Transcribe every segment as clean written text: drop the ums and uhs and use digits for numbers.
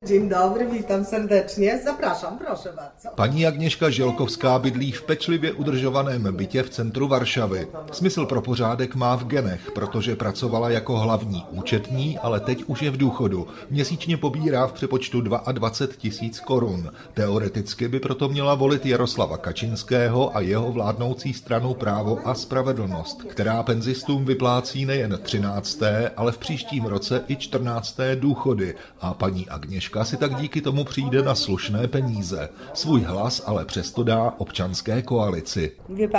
Dzień dobry, witam serdecznie. Zapraszam, proszę bardzo. Paní Agněška Želkovská bydlí v pečlivě udržovaném bytě v centru Varšavy. Smysl pro pořádek má v genech, protože pracovala jako hlavní účetní, ale teď už je v důchodu. Měsíčně pobírá v přepočtu 22 000 korun. Teoreticky by proto měla volit Jaroslava Kačinského a jeho vládnoucí stranu Právo a spravedlnost, která penzistům vyplácí nejen 13., ale v příštím roce i 14. důchody. A paní Agněška si tak díky tomu přijde na slušné peníze. Svůj hlas ale přesto dá Občanské koalici.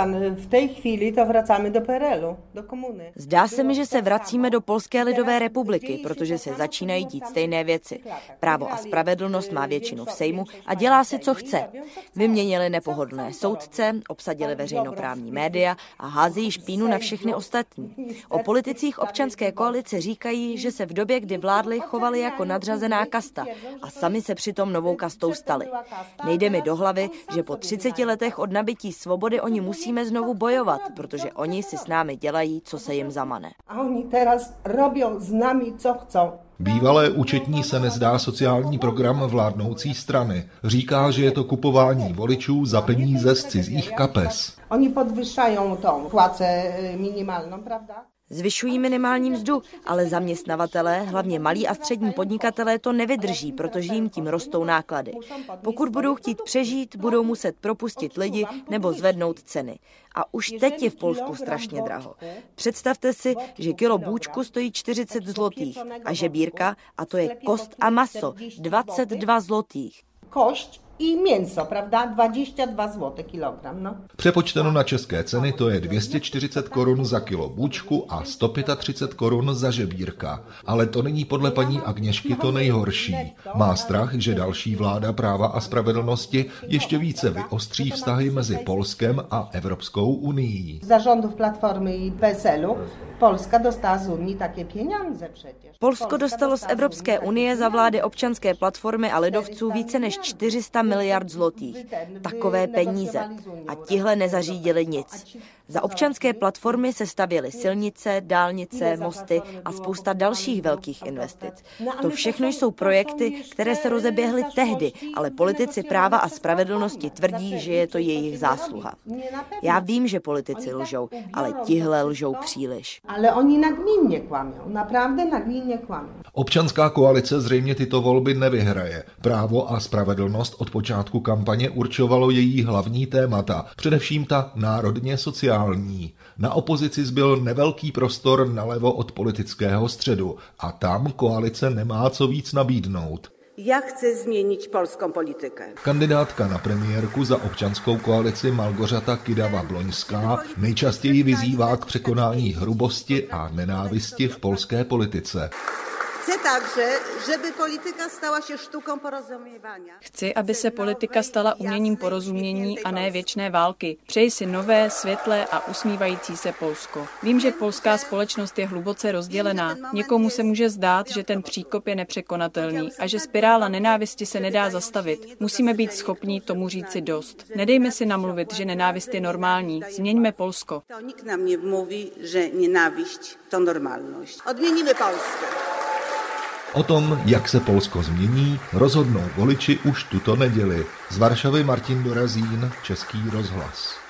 V té chvíli to vracíme do PRL-u, do komuny. Zdá se mi, že se vracíme do Polské lidové republiky, protože se začínají dít stejné věci. Právo a spravedlnost má většinu v Sejmu a dělá si, co chce. Vyměnili nepohodlné soudce, obsadili veřejnoprávní média a házejí špínu na všechny ostatní. O politicích Občanské koalice říkají, že se v době, kdy vládli, chovali jako nadřazená kasta a sami se přitom novou kastou stali. Nejde mi do hlavy, že po 30 letech od nabytí svobody oni musíme znovu bojovat, protože oni si s námi dělají, co se jim zamane. A oni teraz robí s námi, co chcou. Bývalé účetní se nezdá sociální program vládnoucí strany. Říká, že je to kupování voličů za peníze z cizích kapes. Oni podvyšají tą płacę minimálną, pravda? Zvyšují minimální mzdu, ale zaměstnavatelé, hlavně malí a střední podnikatelé, to nevydrží, protože jim tím rostou náklady. Pokud budou chtít přežít, budou muset propustit lidi nebo zvednout ceny. A už teď je v Polsku strašně draho. Představte si, že kilo bůčku stojí 40 zlotých a žebírka, a to je kost a maso, 22 zlotých. Kość i mięso, prawda? 22 zł kilogram, no. Přepočteno na české ceny to je 240 korun za kilo bůčku a 135 korun za žebírka. Ale to není podle paní Agněšky to nejhorší. Má strach, že další vláda Práva a spravedlnosti ještě více vyostří vztahy mezi Polskem a Evropskou unií. Za rządów Platformy i PSL-u Polska dostala z Unii takie pieniądze przecież. Polsko dostalo z Evropské unie za vlády Občanské platformy a lidovců více než 400 miliard zlotých. Takové peníze. A tihle nezařídili nic. Za Občanské platformy se stavěly silnice, dálnice, mosty a spousta dalších velkých investic. To všechno jsou projekty, které se rozeběhly tehdy, ale politici Práva a spravedlnosti tvrdí, že je to jejich zásluha. Já vím, že politici lžou, ale tihle lžou příliš. Ale oni nagminně kłamią, naprawdę nagminně kłamią. Občanská koalice zřejmě tyto volby nevyhraje. Právo a spravedlnost od počátku kampaně určovalo její hlavní témata, především ta národně sociální. Na opozici zbyl nevelký prostor nalevo od politického středu a tam koalice nemá co víc nabídnout. Já chci změnit polskou politiku. Kandidátka na premiérku za Občanskou koalici Malgorzata Kidawa-Bloňská nejčastěji vyzývá k překonání hrubosti a nenávisti v polské politice. Chci, aby se politika stala uměním porozumění a ne věčné války. Přeji si nové, světlé a usmívající se Polsko. Vím, že polská společnost je hluboce rozdělená. Někomu se může zdát, že ten příkop je nepřekonatelný a že spirála nenávisti se nedá zastavit. Musíme být schopní tomu říci dost. Nedejme si namluvit, že nenávist je normální. Změňme Polsko. Nikt nám nemluví, že nenávist to normálność. Odměníme Polskę. O tom, jak se Polsko změní, rozhodnou voliči už tuto neděli. Z Varšavy Martin Dorazín, Český rozhlas.